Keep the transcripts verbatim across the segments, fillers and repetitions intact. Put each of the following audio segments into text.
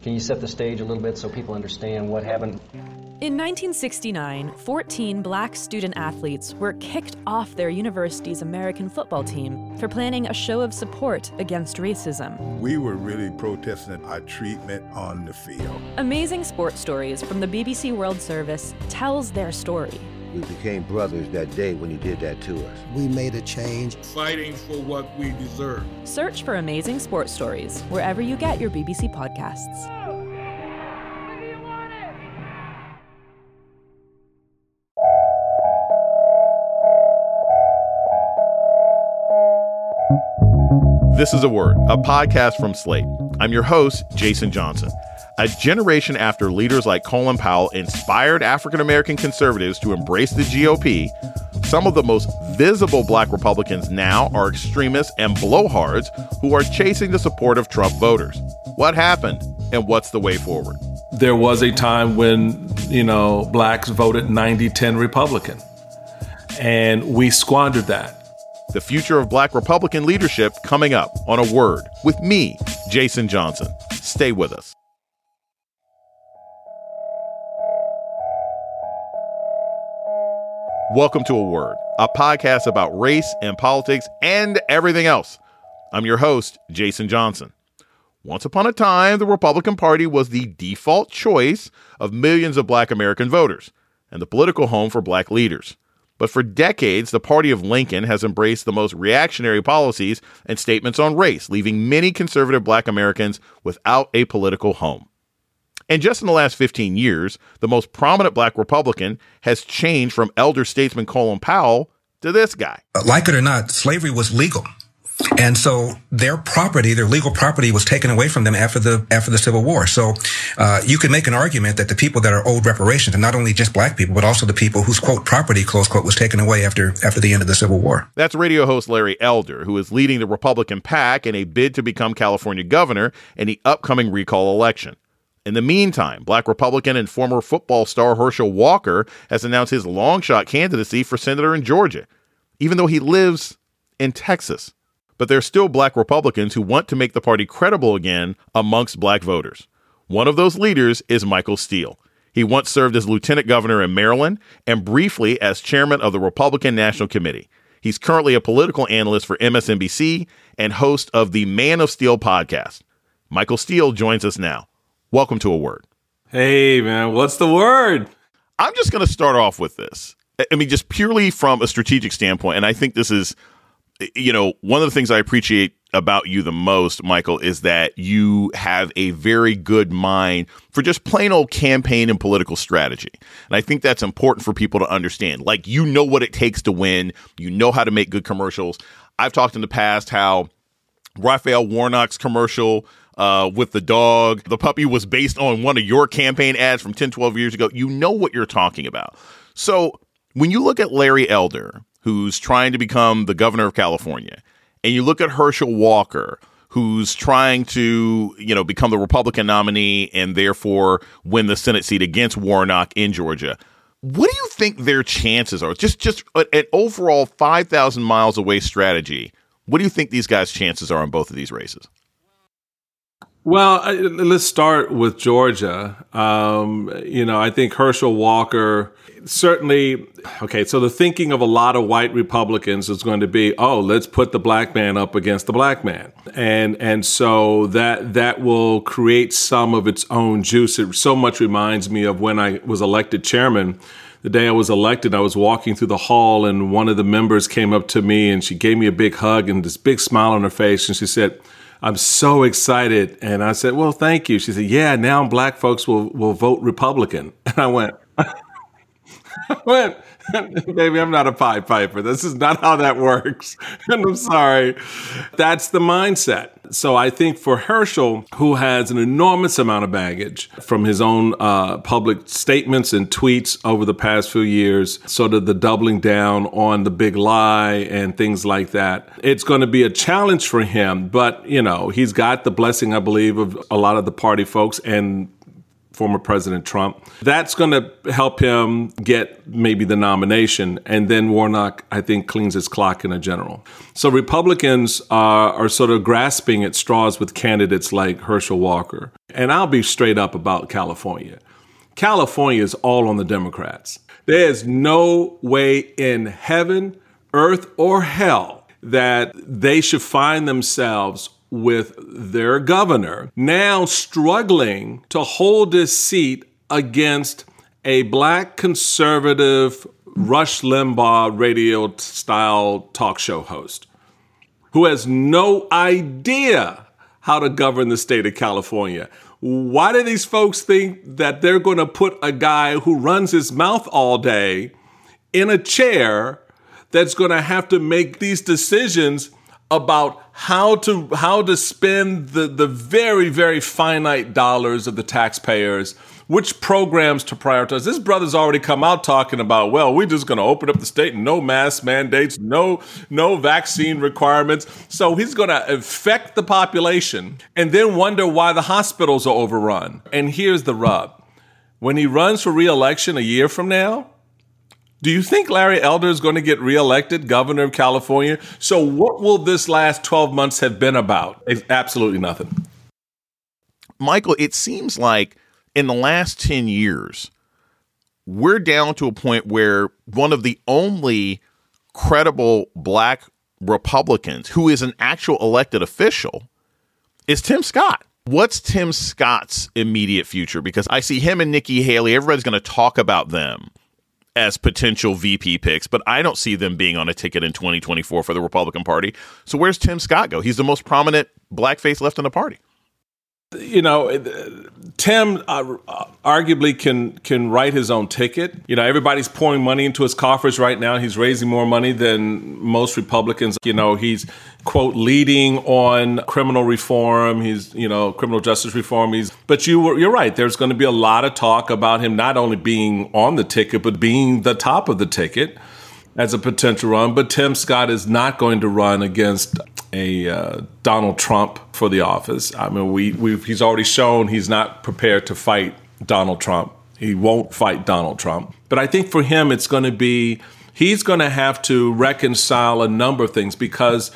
Can you set the stage a little bit so people understand what happened? In nineteen sixty-nine, fourteen black student athletes were kicked off their university's American football team for planning a show of support against racism. We were really protesting our treatment on the field. Amazing Sports Stories from the B B C World Service tells their story. We became brothers that day when you did that to us. We made a change. Fighting for what we deserve. Search for Amazing Sports Stories wherever you get your B B C podcasts. This is A Word, a podcast from Slate. I'm your host, Jason Johnson. A generation after leaders like Colin Powell inspired African-American conservatives to embrace the G O P, some of the most visible black Republicans now are extremists and blowhards who are chasing the support of Trump voters. What happened, and what's the way forward? There was a time when, you know, blacks voted ninety ten Republican, and we squandered that. The future of black Republican leadership coming up on A Word with me, Jason Johnson. Stay with us. Welcome to A Word, a podcast about race and politics and everything else. I'm your host, Jason Johnson. Once upon a time, the Republican Party was the default choice of millions of black American voters and the political home for black leaders. But for decades, the party of Lincoln has embraced the most reactionary policies and statements on race, leaving many conservative black Americans without a political home. And just in the last fifteen years, the most prominent black Republican has changed from elder statesman Colin Powell to this guy. Like it or not, slavery was legal. And so their property, their legal property, was taken away from them after the after the Civil War. So uh, you could make an argument that the people that are owed reparations, and not only just black people, but also the people whose, quote, property, close quote, was taken away after after the end of the Civil War. That's radio host Larry Elder, who is leading the Republican PAC in a bid to become California governor in the upcoming recall election. In the meantime, black Republican and former football star Herschel Walker has announced his long-shot candidacy for senator in Georgia, even though he lives in Texas. But there are still black Republicans who want to make the party credible again amongst black voters. One of those leaders is Michael Steele. He once served as lieutenant governor in Maryland and briefly as chairman of the Republican National Committee. He's currently a political analyst for M S N B C and host of the Man of Steel podcast. Michael Steele joins us now. Welcome to A Word. Hey, man, what's the word? I'm just going to start off with this. I mean, just purely from a strategic standpoint, and I think this is, you know, one of the things I appreciate about you the most, Michael, is that you have a very good mind for just plain old campaign and political strategy. And I think that's important for people to understand. Like, you know what it takes to win. You know how to make good commercials. I've talked in the past how Raphael Warnock's commercial uh, with the dog, the puppy, was based on one of your campaign ads from ten, twelve years ago. You know what you're talking about. So when you look at Larry Elder, who's trying to become the governor of California, and you look at Herschel Walker, who's trying to, you know, become the Republican nominee and therefore win the Senate seat against Warnock in Georgia, what do you think their chances are? Just just an overall five thousand miles away strategy. What do you think these guys' chances are in both of these races? Well, I, let's start with Georgia. Um, you know, I think Herschel Walker certainly, okay, so the thinking of a lot of white Republicans is going to be, oh, let's put the black man up against the black man. And and so that that will create some of its own juice. It so much reminds me of when I was elected chairman. The day I was elected, I was walking through the hall and one of the members came up to me and she gave me a big hug and this big smile on her face. And she said, I'm so excited. And I said, well, thank you. She said, yeah, now black folks will, will vote Republican. And I went, I went, baby, I'm not a Pied Piper. This is not how that works. And I'm sorry. That's the mindset. So I think for Herschel, who has an enormous amount of baggage from his own uh, public statements and tweets over the past few years, sort of the doubling down on the big lie and things like that, it's going to be a challenge for him. But, you know, he's got the blessing, I believe, of a lot of the party folks and former President Trump. That's going to help him get maybe the nomination. And then Warnock, I think, cleans his clock in a general. So Republicans are, are sort of grasping at straws with candidates like Herschel Walker. And I'll be straight up about California. California is all on the Democrats. There is no way in heaven, earth, or hell that they should find themselves with their governor now struggling to hold his seat against a black conservative Rush Limbaugh radio style talk show host who has no idea how to govern the state of California. Why do these folks think that they're going to put a guy who runs his mouth all day in a chair that's going to have to make these decisions about how to how to spend the, the very, very finite dollars of the taxpayers, which programs to prioritize? This brother's already come out talking about, well, we're just going to open up the state, no mask mandates, no no vaccine requirements. So he's going to affect the population and then wonder why the hospitals are overrun. And here's the rub. When he runs for re-election a year from now, do you think Larry Elder is going to get reelected governor of California? So what will this last twelve months have been about? It's absolutely nothing. Michael, it seems like in the last ten years, we're down to a point where one of the only credible black Republicans who is an actual elected official is Tim Scott. What's Tim Scott's immediate future? Because I see him and Nikki Haley. Everybody's going to talk about them as potential V P picks, but I don't see them being on a ticket in twenty twenty-four for the Republican Party. So where's Tim Scott go? He's the most prominent blackface left in the party. You know, Tim uh, arguably can can write his own ticket. You know, everybody's pouring money into his coffers right now. He's raising more money than most Republicans. You know, he's, quote, leading on criminal reform. He's, you know, criminal justice reform. He's, but you were, you're right. There's going to be a lot of talk about him not only being on the ticket, but being the top of the ticket as a potential run. But Tim Scott is not going to run against a uh, Donald Trump for the office. I mean, we we've, he's already shown he's not prepared to fight Donald Trump. He won't fight Donald Trump. But I think for him, it's going to be, he's going to have to reconcile a number of things, because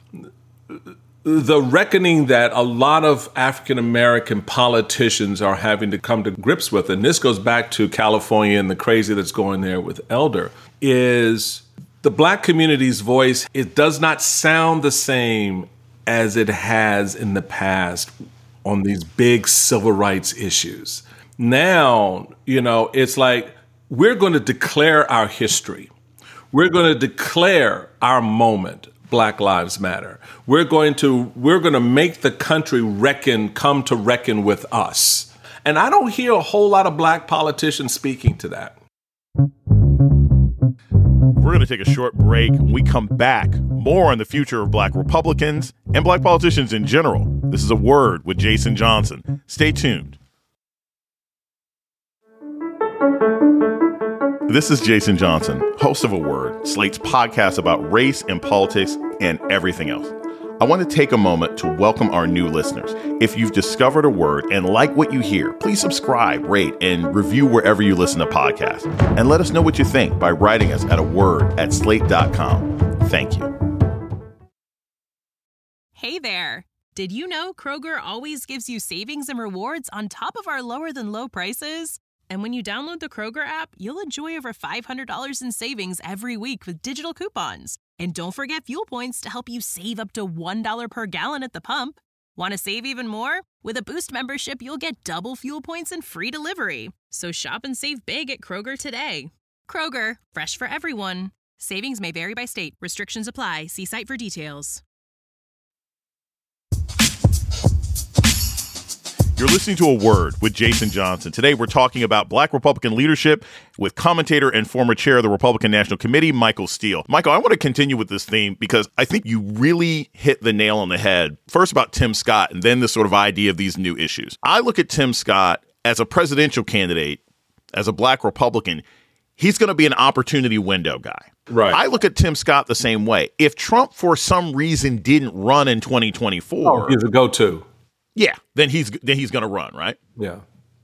the reckoning that a lot of African-American politicians are having to come to grips with, and this goes back to California and the crazy that's going there with Elder, is the black community's voice. It does not sound the same as it has in the past on these big civil rights issues. Now, you know, it's like we're going to declare our history. We're going to declare our moment. Black Lives Matter. We're going to we're going to make the country reckon, come to reckon with us. And I don't hear a whole lot of black politicians speaking to that. We're going to take a short break. When we come back, more on the future of black Republicans and black politicians in general. This is A Word with Jason Johnson. Stay tuned. This is Jason Johnson, host of A Word, Slate's podcast about race and politics and everything else. I want to take a moment to welcome our new listeners. If you've discovered A Word and like what you hear, please subscribe, rate, and review wherever you listen to podcasts. And let us know what you think by writing us at a word at slate dot com. Thank you. Hey there. Did you know Kroger always gives you savings and rewards on top of our lower than low prices? And when you download the Kroger app, you'll enjoy over five hundred dollars in savings every week with digital coupons. And don't forget fuel points to help you save up to one dollar per gallon at the pump. Want to save even more? With a Boost membership, you'll get double fuel points and free delivery. So shop and save big at Kroger today. Kroger, fresh for everyone. Savings may vary by state. Restrictions apply. See site for details. You're listening to A Word with Jason Johnson. Today, we're talking about black Republican leadership with commentator and former chair of the Republican National Committee, Michael Steele. Michael, I want to continue with this theme because I think you really hit the nail on the head. First about Tim Scott and then the sort of idea of these new issues. I look at Tim Scott as a presidential candidate, as a black Republican. He's going to be an opportunity window guy. Right. I look at Tim Scott the same way. If Trump, for some reason, didn't run in twenty twenty-four, oh, he's a go-to. Yeah, then he's then he's going to run, right? Yeah.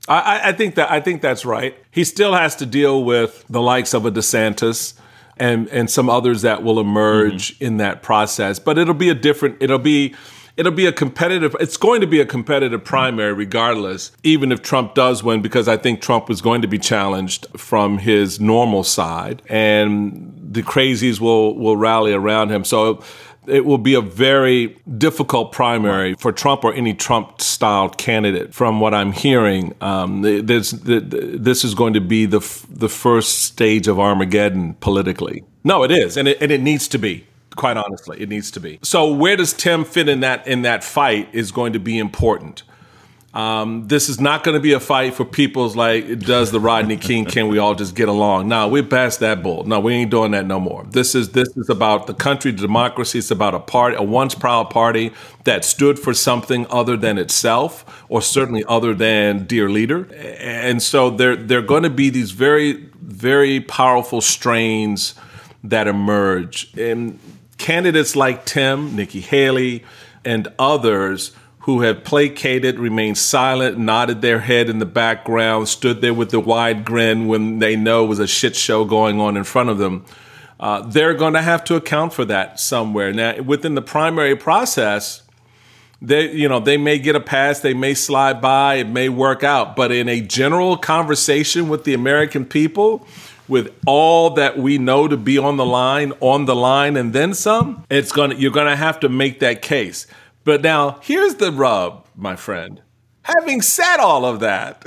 I, I think that I think that's right. He still has to deal with the likes of a DeSantis and and some others that will emerge mm-hmm. in that process. But it'll be a different. It'll be it'll be a competitive. It's going to be a competitive primary, regardless. Even if Trump does win, because I think Trump is going to be challenged from his normal side, and the crazies will will rally around him. So it will be a very difficult primary for Trump or any Trump-style candidate. From what I'm hearing, um, this, this is going to be the the first stage of Armageddon politically. No, it is, and it, and it needs to be. Quite honestly, it needs to be. So where does Tim fit in that in that fight is going to be important. Um, this is not going to be a fight for people's like, does the Rodney King, can we all just get along? No, we're past that bull. No, we ain't doing that no more. This is this is about the country, the democracy. It's about a party, a once proud party that stood for something other than itself, or certainly other than dear leader. And so there there are going to be these very, very powerful strains that emerge. And candidates like Tim, Nikki Haley, and others who have placated, remained silent, nodded their head in the background, stood there with the wide grin when they know it was a shit show going on in front of them. Uh, they're going to have to account for that somewhere. Now, within the primary process, they, you know, they may get a pass, they may slide by, it may work out. But in a general conversation with the American people, with all that we know to be on the line, on the line, and then some, it's gonna you're going to have to make that case. But now, here's the rub, my friend. Having said all of that,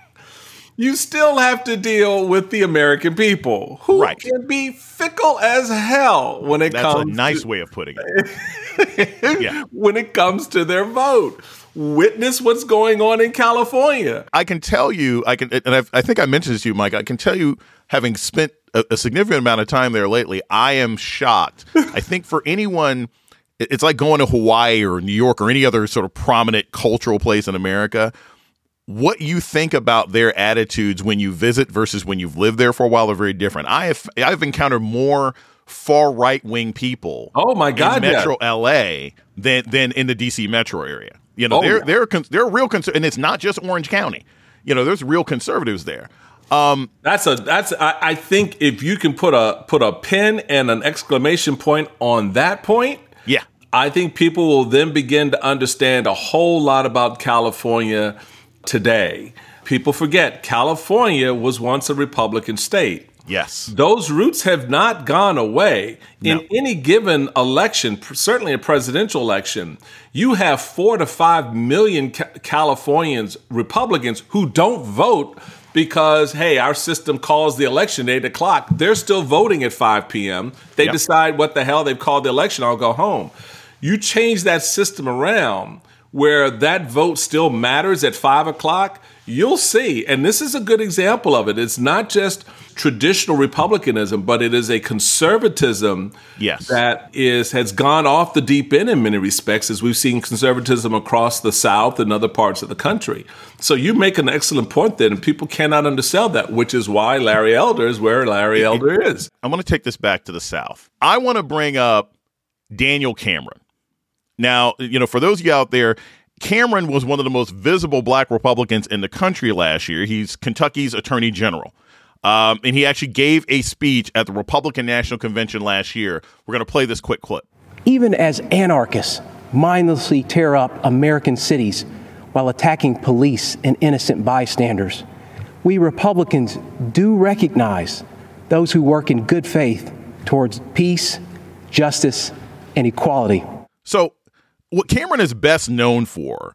you still have to deal with the American people, who right. can be fickle as hell when it That's comes. That's a nice to, way of putting it. yeah. When it comes to their vote. Witness what's going on in California. I can tell you, I can, and I've, I think I mentioned this to you, Mike. I can tell you, having spent a, a significant amount of time there lately, I am shocked. I think for anyone. It's like going to Hawaii or New York or any other sort of prominent cultural place in America. What you think about their attitudes when you visit versus when you've lived there for a while are very different. I have I've encountered more far right wing people. Oh my God, in Metro yeah. L A than than in the D C metro area. You know, oh, they're yeah. they're they're real cons- and it's not just Orange County. You know, there's real conservatives there. Um, that's a that's I, I think if you can put a put a pin and an exclamation point on that point. Yeah. I think people will then begin to understand a whole lot about California today. People forget California was once a Republican state. Yes. Those roots have not gone away. No. In any given election, certainly a presidential election, you have four to five million ca- Californians, Republicans, who don't vote because, hey, our system calls the election at eight o'clock. They're still voting at five p.m. They yep. decide what the hell they've called the election. I'll go home. You change that system around where that vote still matters at five o'clock, you'll see. And this is a good example of it. It's not just traditional Republicanism, but it is a conservatism yes. that is has gone off the deep end in many respects, as we've seen conservatism across the South and other parts of the country. So you make an excellent point there, and people cannot undersell that, which is why Larry Elder is where Larry Elder is. I'm going to take this back to the South. I want to bring up Daniel Cameron. Now, you know, for those of you out there, Cameron was one of the most visible black Republicans in the country last year. He's Kentucky's attorney general. Um, and he actually gave a speech at the Republican National Convention last year. We're going to play this quick clip. Even as anarchists mindlessly tear up American cities while attacking police and innocent bystanders, we Republicans do recognize those who work in good faith towards peace, justice, and equality. So what Cameron is best known for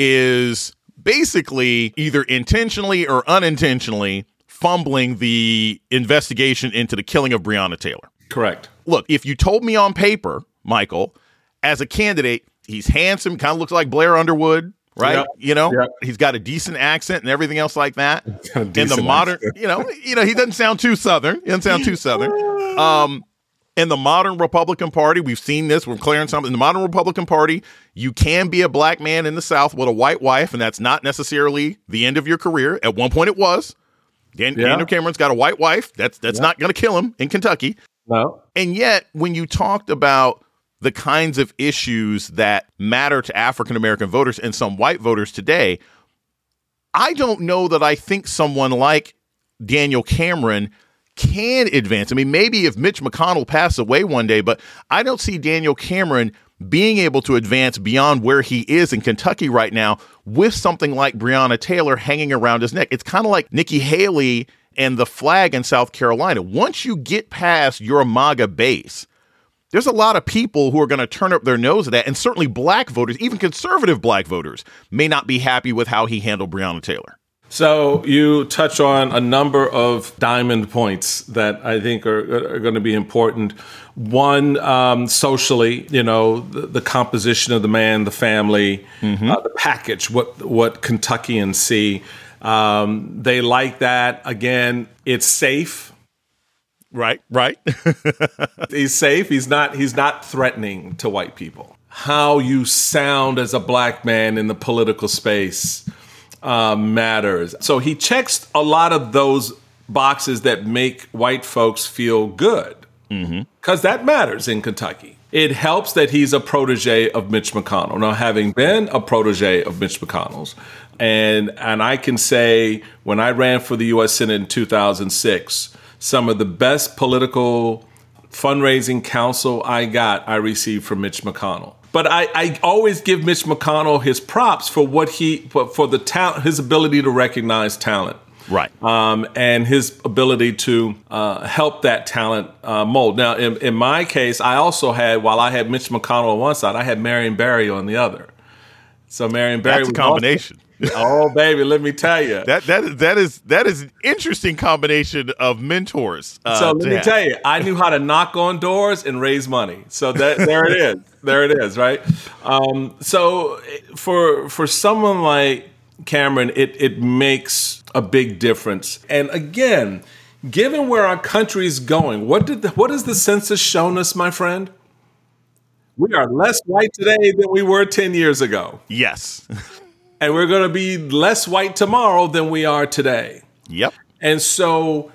is basically either intentionally or unintentionally fumbling the investigation into the killing of Breonna Taylor. Correct. Look, if you told me on paper, Michael, as a candidate, he's handsome, kind of looks like Blair Underwood, right? Yep. You know, yep. He's got a decent accent and everything else like that. In the modern, accent. you know, you know, he doesn't sound too Southern. He doesn't sound too Southern. Um, In the modern Republican Party, we've seen this. We're clearing something. In the modern Republican Party, you can be a black man in the South with a white wife, and that's not necessarily the end of your career. At one point, it was. Dan- yeah. Daniel Cameron's got a white wife. That's that's yeah. not going to kill him in Kentucky. No. And yet, when you talked about the kinds of issues that matter to African American voters and some white voters today, I don't know that I think someone like Daniel Cameron can advance. I mean, maybe if Mitch McConnell passed away one day, but I don't see Daniel Cameron being able to advance beyond where he is in Kentucky right now with something like Breonna Taylor hanging around his neck. It's kind of like Nikki Haley and the flag in South Carolina. Once you get past your MAGA base, there's a lot of people who are going to turn up their nose at that, and certainly black voters, even conservative black voters, may not be happy with how he handled Breonna Taylor. So you touch on a number of diamond points that I think are, are going to be important. One, um, socially, you know, the, the composition of the man, the family, mm-hmm. uh, the package, what what Kentuckians see. Um, they like that. Again, it's safe. Right, right. He's safe. He's not. He's not threatening to white people. How you sound as a black man in the political space uh, matters. So he checks a lot of those boxes that make white folks feel good, because mm-hmm. that matters in Kentucky. It helps that he's a protege of Mitch McConnell. Now, having been a protege of Mitch McConnell's, and and I can say when I ran for the U S Senate in two thousand six. Some of the best political fundraising counsel I got, I received from Mitch McConnell. But I, I always give Mitch McConnell his props for what he for, for the talent, his ability to recognize talent, right, um, and his ability to uh, help that talent uh, mold. Now, in, in my case, I also had, while I had Mitch McConnell on one side, I had Marion Barry on the other. So Marion Barry That's a combination. Also, oh, baby, let me tell you. That that that is that is an interesting combination of mentors. Uh, so let me have. tell you, I knew how to knock on doors and raise money. So that there it is. There it is, right? Um, so for for someone like Cameron, it it makes a big difference. And again, given where our country is going, what did the, what has the census shown us, my friend? We are less white today than we were ten years ago. Yes. And we're going to be less white tomorrow than we are today. Yep. And so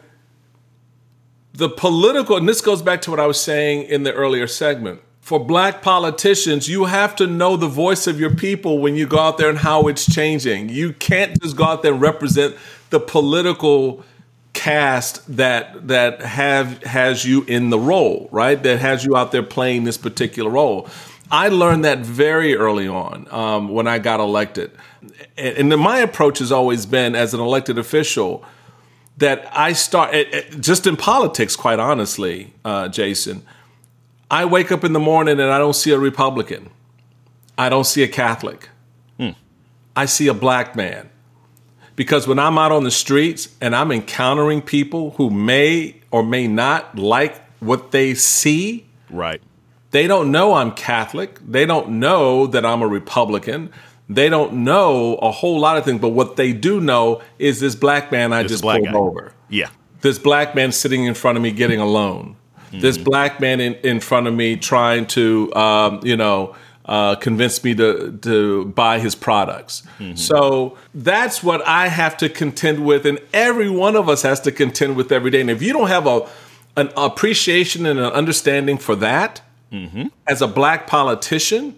the political, and this goes back to what I was saying in the earlier segment, for black politicians, you have to know the voice of your people when you go out there and how it's changing. You can't just go out there and represent the political cast that that have has you in the role, right? That has you out there playing this particular role. I learned that very early on um, when I got elected. And, and then my approach has always been, as an elected official, that I start, it, it, just in politics, quite honestly, uh, Jason, I wake up in the morning and I don't see a Republican. I don't see a Catholic. Hmm. I see a black man. Because when I'm out on the streets and I'm encountering people who may or may not like what they see, right? They don't know I'm Catholic. They don't know that I'm a Republican. They don't know a whole lot of things. But what they do know is this black man I this just black pulled guy. over. Yeah. This black man sitting in front of me getting a loan. Mm-hmm. This black man in, in front of me trying to, um, you know, uh, convince me to, to buy his products. Mm-hmm. So that's what I have to contend with. And every one of us has to contend with every day. And if you don't have a an appreciation and an understanding for that, mm-hmm. as a black politician,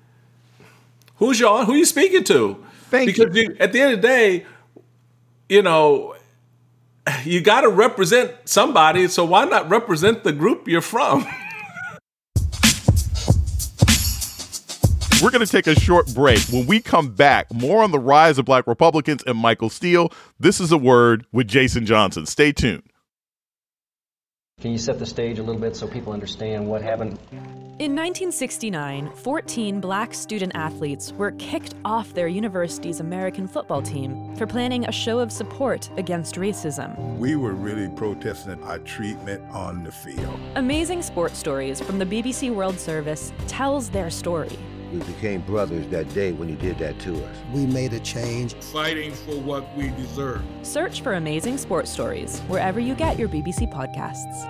who's your who are you speaking to? Thank because you. you, at the end of the day, you know, you got to represent somebody. So why not represent the group you're from? We're going to take a short break. When we come back, more on the rise of black Republicans and Michael Steele. This is A Word with Jason Johnson. Stay tuned. Can you set the stage a little bit so people understand what happened? In nineteen sixty-nine, fourteen black student athletes were kicked off their university's American football team for planning a show of support against racism. We were really protesting our treatment on the field. Amazing Sports Stories from the B B C World Service tells their story. We became brothers that day when you did that to us. We made a change. Fighting for what we deserve. Search for Amazing Sports Stories wherever you get your B B C podcasts.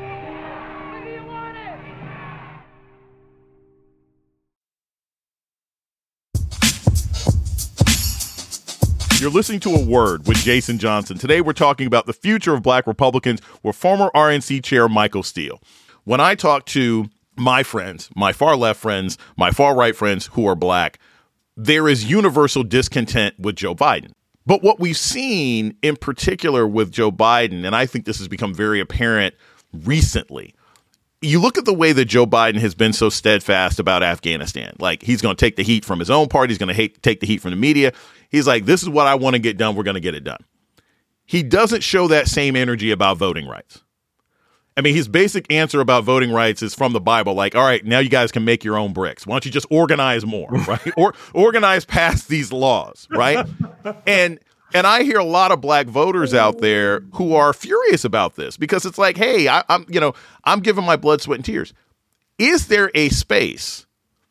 You're listening to A Word with Jason Johnson. Today we're talking about the future of black Republicans with former R N C chair Michael Steele. When I talk to my friends, my far left friends, my far right friends who are black, there is universal discontent with Joe Biden. But what we've seen in particular with Joe Biden, and I think this has become very apparent recently, you look at the way that Joe Biden has been so steadfast about Afghanistan. Like, he's going to take the heat from his own party. He's going to take the heat from the media. He's like, this is what I want to get done. We're going to get it done. He doesn't show that same energy about voting rights. I mean, his basic answer about voting rights is from the Bible. Like, all right, now you guys can make your own bricks. Why don't you just organize more, right? Or organize past these laws, right? And And I hear a lot of black voters out there who are furious about this because it's like, hey, I, I'm, you know, I'm giving my blood, sweat, and tears. Is there a space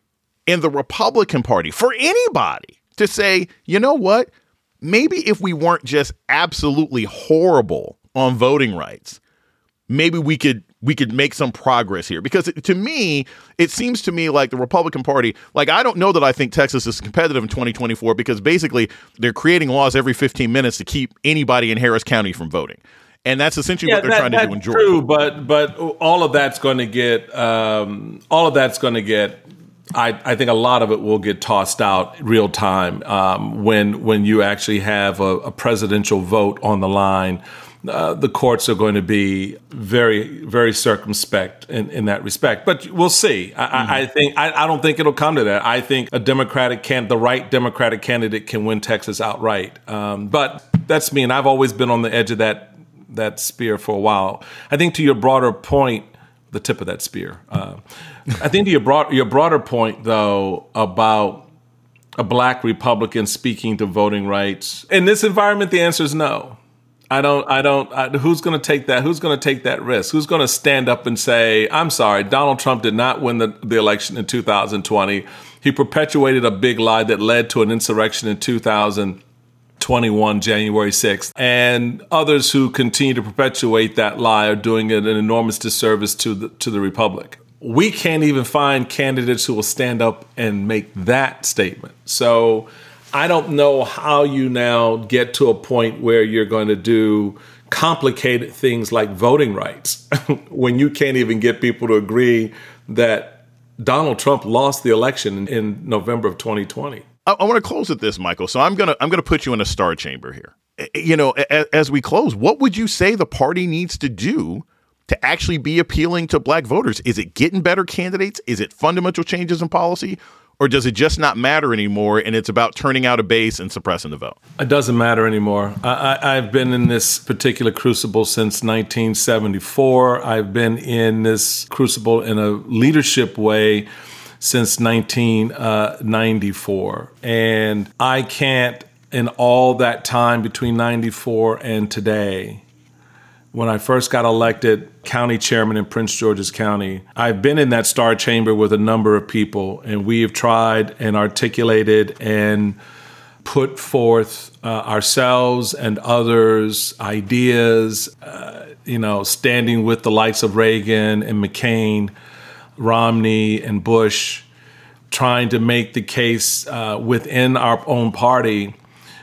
in the Republican Party for anybody to say, you know what? Maybe if we weren't just absolutely horrible on voting rights, maybe we could we could make some progress here. Because it, to me, it seems to me like the Republican Party, like, I don't know that I think Texas is competitive in twenty twenty-four because basically they're creating laws every fifteen minutes to keep anybody in Harris County from voting. And that's essentially yeah, what they're that, trying to do in Georgia. True, but but all of that's going to get um, all of that's going to get. I, I think a lot of it will get tossed out real time um, when when you actually have a, a presidential vote on the line. Uh, the courts are going to be very, very circumspect in, in that respect. But we'll see. I, mm-hmm. I, I think I, I don't think it'll come to that. I think a Democratic can the right Democratic candidate can win Texas outright. Um, but that's me, and I've always been on the edge of that that spear for a while. I think to your broader point, the tip of that spear. Uh, I think to your broad your broader point though about a black Republican speaking to voting rights in this environment, the answer is no. I don't, I don't, I, who's going to take that? Who's going to take that risk? Who's going to stand up and say, I'm sorry, Donald Trump did not win the, the election in two thousand twenty. He perpetuated a big lie that led to an insurrection in two thousand twenty-one, January sixth. And others who continue to perpetuate that lie are doing it an enormous disservice to the, to the republic. We can't even find candidates who will stand up and make that statement. So I don't know how you now get to a point where you're going to do complicated things like voting rights when you can't even get people to agree that Donald Trump lost the election in November of twenty twenty. I, I want to close with this, Michael. So I'm gonna I'm gonna put you in a star chamber here. You know, as, as we close, what would you say the party needs to do to actually be appealing to black voters? Is it getting better candidates? Is it fundamental changes in policy? Or does it just not matter anymore and it's about turning out a base and suppressing the vote? It doesn't matter anymore. I, I, I've been in this particular crucible since nineteen seventy-four. I've been in this crucible in a leadership way since nineteen ninety-four. And I can't, in all that time between ninety-four and today, when I first got elected county chairman in Prince George's County, I've been in that star chamber with a number of people, and we have tried and articulated and put forth uh, ourselves and others ideas, uh, you know, standing with the likes of Reagan and McCain, Romney and Bush, trying to make the case uh, within our own party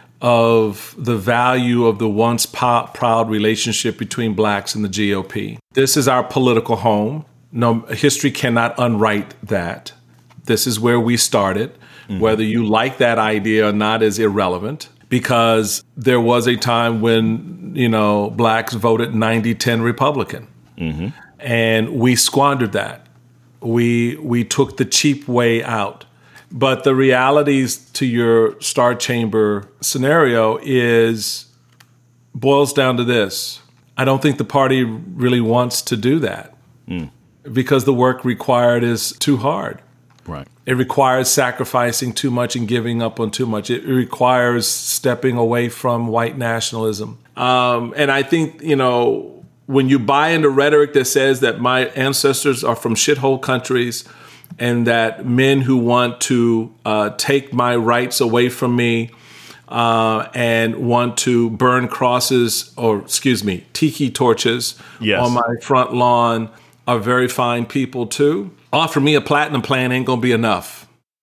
of the value of the once po- proud relationship between blacks and the G O P. This is our political home. No, history cannot unwrite that. This is where we started. Mm-hmm. Whether you like that idea or not is irrelevant, because there was a time when, you know, blacks voted ninety ten Republican. Mm-hmm. And we squandered that. We we took the cheap way out. But the realities to your star chamber scenario is boils down to this. I don't think the party really wants to do that mm. because the work required is too hard. Right. It requires sacrificing too much and giving up on too much. It requires stepping away from white nationalism. Um, and I think, you know, when you buy into rhetoric that says that my ancestors are from shithole countries, and that men who want to uh, take my rights away from me uh, and want to burn crosses, or excuse me, tiki torches yes. on my front lawn are very fine people too. Offer me a platinum plan ain't gonna be enough.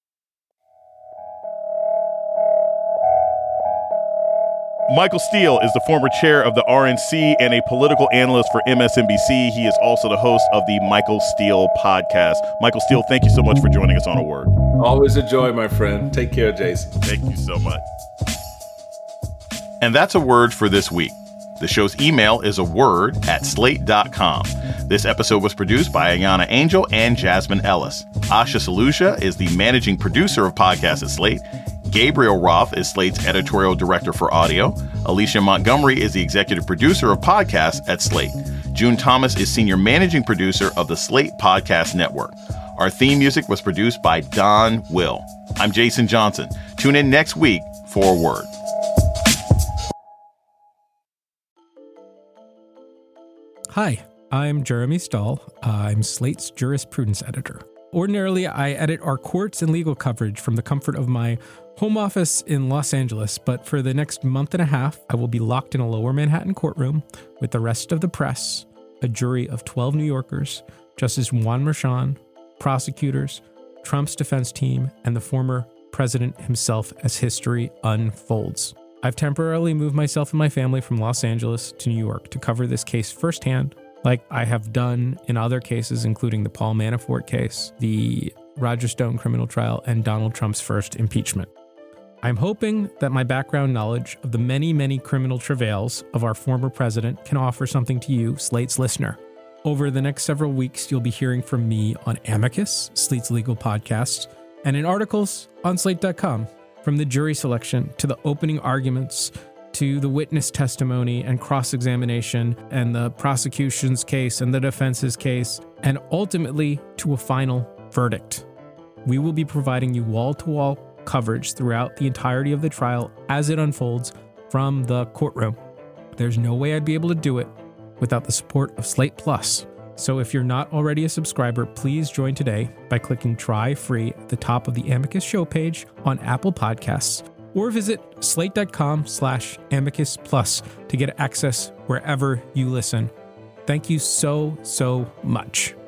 Michael Steele is the former chair of the R N C and a political analyst for M S N B C. He is also the host of the Michael Steele podcast. Michael Steele, thank you so much for joining us on A Word. Always a joy, my friend. Take care, Jason. Thank you so much. And that's a word for this week. The show's email is a word at slate dot com. This episode was produced by Ayana Angel and Jasmine Ellis. Asha Saluja is the managing producer of podcasts at Slate. Gabriel Roth is Slate's editorial director for audio. Alicia Montgomery is the executive producer of podcasts at Slate. June Thomas is senior managing producer of the Slate Podcast Network. Our theme music was produced by Don Will. I'm Jason Johnson. Tune in next week for a word. Hi, I'm Jeremy Stahl. I'm Slate's jurisprudence editor. Ordinarily, I edit our courts and legal coverage from the comfort of my home office in Los Angeles, but for the next month and a half, I will be locked in a lower Manhattan courtroom with the rest of the press, a jury of twelve New Yorkers, Justice Juan Merchan, prosecutors, Trump's defense team, and the former president himself as history unfolds. I've temporarily moved myself and my family from Los Angeles to New York to cover this case firsthand, like I have done in other cases, including the Paul Manafort case, the Roger Stone criminal trial, and Donald Trump's first impeachment. I'm hoping that my background knowledge of the many, many criminal travails of our former president can offer something to you, Slate's listener. Over the next several weeks, you'll be hearing from me on Amicus, Slate's legal podcast, and in articles on slate dot com. From the jury selection to the opening arguments to the witness testimony and cross-examination and the prosecution's case and the defense's case, and ultimately to a final verdict. We will be providing you wall-to-wall coverage throughout the entirety of the trial as it unfolds from the courtroom. There's no way I'd be able to do it without the support of Slate Plus. So if you're not already a subscriber, please join today by clicking try free at the top of the Amicus show page on Apple Podcasts, or visit slate dot com slash amicus plus to get access wherever you listen. Thank you so, so much.